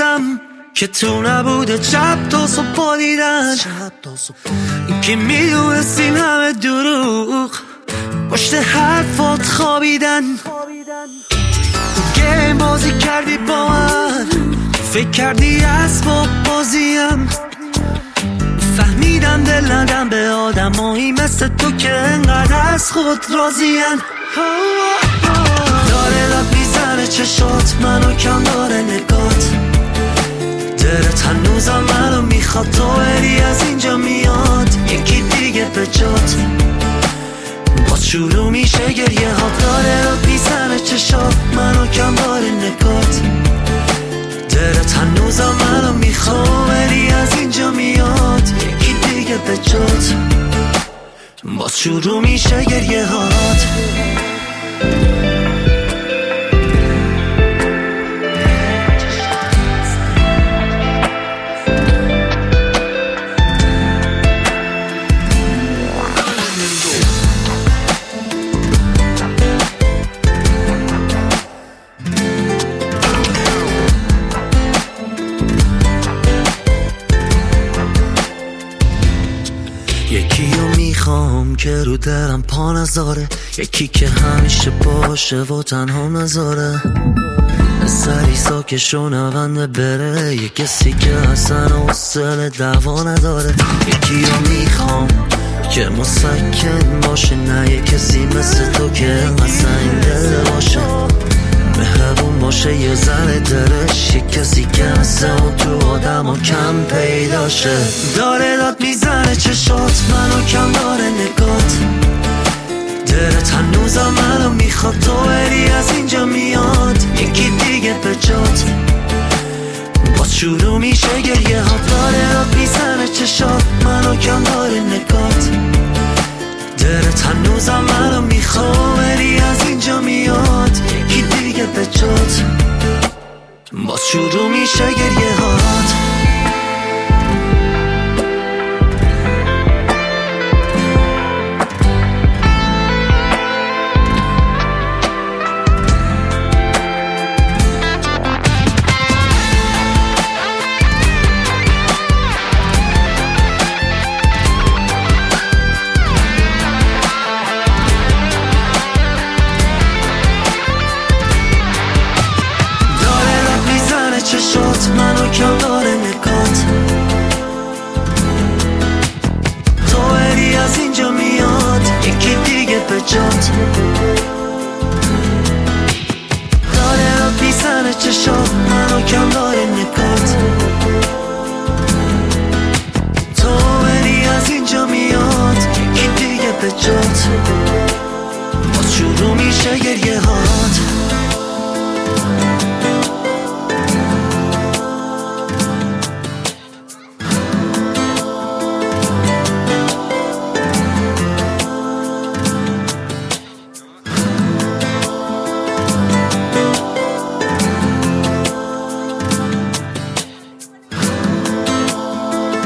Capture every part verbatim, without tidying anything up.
میرسم که تو نبوده شب تا صبح پا دیدن، این که میدونستین همه دروغ پشت حرفات خوابیدن. گیم بازی کردی با من، فکر کردی اسباب بازیم، فهمیدم دل ندم به آدمایی مثل تو که انقدر از خود راضین. داره لب میزنه چشات منو کم داره نگات، دلت هنوزم منو میخواد تو بری از اینجا میاد یکی دیگه به جات. باز شروع میشه گریه ها، داره لب میزنه چشات منو کم داره نگات، دلت هنوزم منو میخواد بری از اینجا میاد یکی دیگه به جات. باز شروع میشه گریه هات. یکی رو میخوام که رو درم پا نذاره، یکی که همیشه باشه و تنها نذاره، سری ساکش و نونده بره، یه کسی که اصلا حوصله دعوا نداره. یکی رو میخوام که مسکن باشه، نه یه کسی مثل تو که اصلا این دل باشه، مهربون باشه یه ذره دلش، یه کسی که مثل اون تو آدم ها کم پیداشه. داره داد میزنه چشات منو کم داره نگات، دلت هنوزم منو میخواد تو بری از اینجا میاد یکی دیگه به جات. باز شروع میشه گریه ها، داره داد میزنه چشات منو کم داره نگات، دلت هنوزم منو میخواد بری از اینجا میاد یکی دیگه به جات. باز شروع میشه گریه هات. منو کم داره نگات، تو بری از اینجا میاد یکی دیگه به جات. داره راد میزنه چشات منو کم داره نگات، تو بری از اینجا میاد یکی دیگه به جات. باز شروع میشه گریه هات.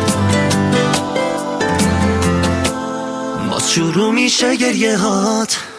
شروع میشه گریه هات.